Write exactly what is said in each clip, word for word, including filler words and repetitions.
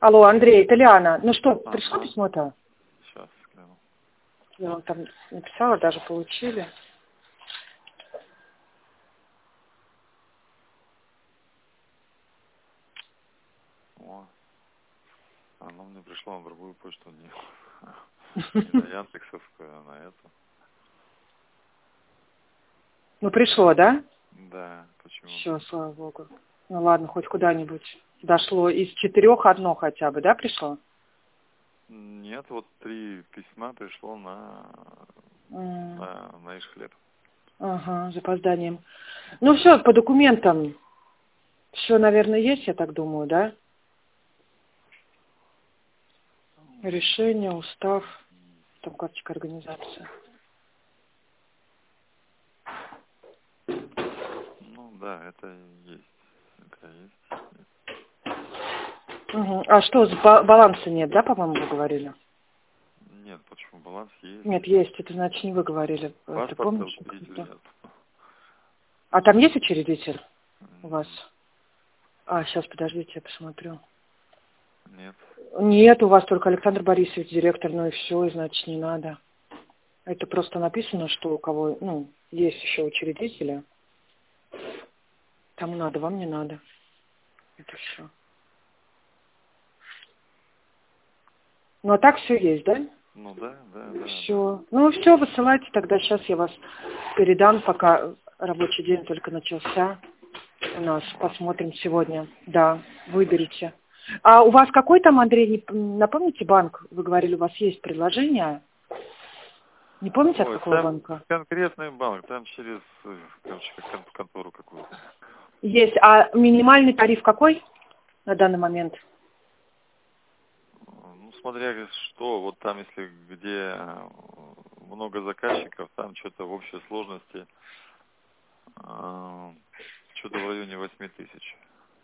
Алло, Андрей, это Лиана. Ну что, А, пришло а. письмо-то? Сейчас гляну. Я вам там написала, даже получили. О, оно мне пришло на другую почту, не, не на Яндексовскую, а на эту. Ну, пришло, да? Да, почему? Все, слава богу. Ну ладно, хоть куда-нибудь дошло. Из четырех одно хотя бы, да, пришло? Нет, вот три письма пришло на, М, на, на Иш-хлеб. Ага, с запозданием. Ну все, по документам. Все, наверное, есть, я так думаю, да? Решение, устав, там карточка организации. Ну да, это есть. Это есть. Угу. А что, с ба- баланса нет, да, по-моему, вы говорили? Нет, почему? Баланс есть. Нет, есть, это значит не вы говорили. Ты Паспорта помнишь? учредителя нет. А там есть учредитель у вас? М, А, сейчас, подождите, я посмотрю. Нет. Нет, у вас только Александр Борисович, директор, ну и все, и значит не надо. Это просто написано, что у кого, ну, есть еще учредители. Тому надо, вам не надо. Это все. Ну, а так все есть, да? Ну да, да, да, да. Все. Ну, все, высылайте тогда. Сейчас я вас передам, пока рабочий день только начался. У нас Ладно, посмотрим сегодня. Да, хорошо. выберите. А у вас какой там, Андрей, не- напомните банк? Вы говорили, у вас есть предложение. Не помните, от Ой, какого там банка? конкретный банк, там через, э, короче, как кон- контору какую-то. Есть. А минимальный тариф какой на данный момент? Ну, смотря что, вот там, если где э, много заказчиков, там что-то в общей сложности э, что-то в районе восьми тысяч.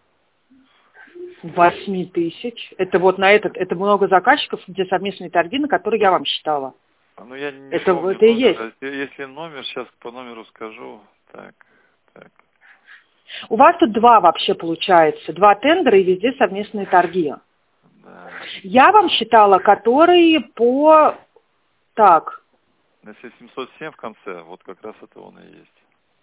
Восьми тысяч. Это вот на этот, это много заказчиков, где совместные торги, на которые я вам считала. А, Ну, я не Это, помню это и номер. есть. а Если, если номер, сейчас по номеру скажу. Так, так. У вас тут два вообще получается. Два тендера и везде совместные торги. Да. Я вам считала, которые по... Так, Если семьсот семь в конце, вот как раз это он и есть.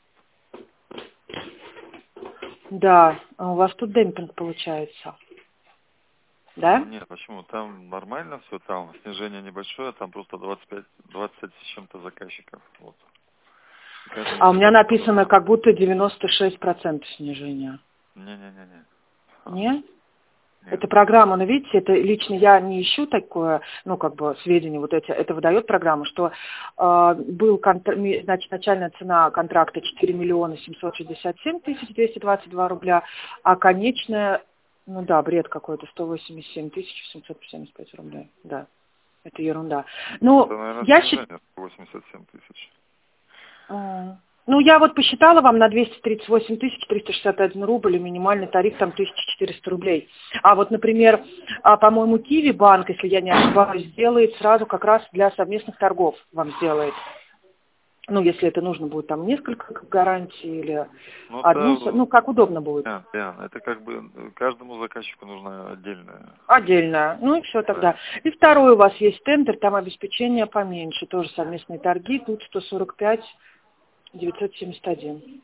да, а у вас тут демпинг получается. Да? Нет, почему? Там нормально все, там снижение небольшое, там просто двадцать пять, двадцать с чем-то заказчиков. Вот. И каждый А у меня месяц написано, по-другому. как будто девяносто шесть процентов снижения. Не-не-не-не. А, Нет? Нет. Это программа, но видите, это лично я не ищу такое, ну, как бы, сведения вот эти, это выдает программа, что э, был, контр... ми- значит, начальная цена контракта четыре миллиона семьсот шестьдесят семь тысяч двести двадцать два рубля, а конечная, ну да, бред какой-то, сто восемьдесят семь тысяч семьсот семьдесят пять рублей, да, это ерунда. Ну, Это, наверное, я считаю... снижение восемьдесят семь тысяч. А, Ну, я вот посчитала вам на двести тридцать восемь тысяч триста шестьдесят один рубль, и минимальный тариф там тысяча четыреста рублей. А вот, например, а, по-моему, Киви банк, если я не ошибаюсь, сделает сразу как раз для совместных торгов вам сделает. Ну, если это нужно будет там несколько гарантий или Ну, одну, это, ну, как удобно будет. Ян, Ян, это как бы каждому заказчику нужна отдельная. Отдельно. Ну и все Да. тогда. И второй у вас есть тендер, там обеспечение поменьше, тоже совместные торги, тут сто сорок пять девятьсот семьдесят один.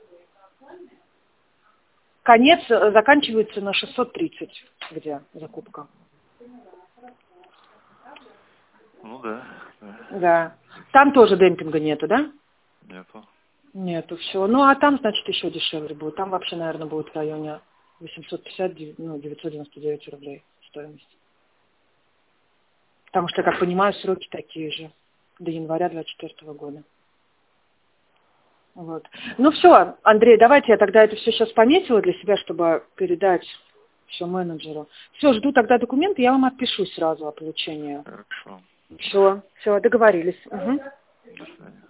Конец э, заканчивается на шестьсот тридцать, где закупка. Ну да, да. Да. Там тоже демпинга нету, да? Нету. Нету, все. Ну, а там, значит, еще дешевле будет. Там вообще, наверное, будет в районе восемьсот пятьдесят, ну, девятьсот девяносто девять рублей стоимость. Потому что, я как понимаю, сроки такие же. До января двадцать четвёртого года. Вот. Ну, все, Андрей, давайте я тогда это все сейчас пометила для себя, чтобы передать все менеджеру. Все, жду тогда документы, я вам отпишу сразу о получении. Хорошо. Все, все, договорились. Угу. До свидания.